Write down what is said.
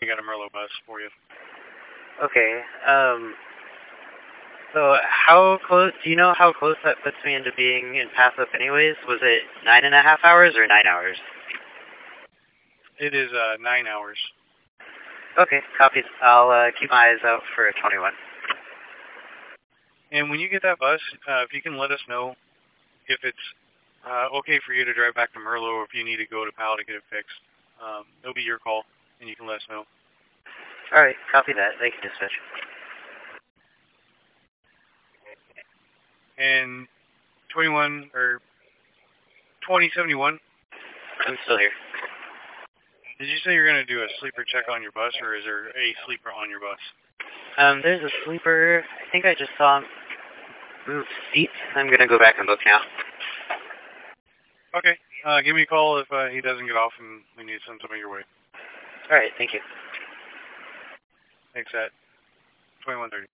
We got a Merlot bus for you. Okay. So how close? Do you know how close that puts me into being in Pathop? Anyways, was it 9.5 hours or 9 hours? It is 9 hours. Okay, copies. I'll keep my eyes out for a 21. And when you get that bus, if you can let us know if it's okay for you to drive back to Merlot, or if you need to go to PAL to get it fixed. It'll be your call, and you can let us know. All right, copy that. Thank you, dispatch. And 21 or 2071. I'm still here. Did you say you're going to do a sleeper check on your bus, or is there a sleeper on your bus? There's a sleeper. I think I just saw him move seats. I'm going to go back and look now. Okay. Give me a call if he doesn't get off and we need to send somebody your way. All right, thank you. Thanks, at 2130.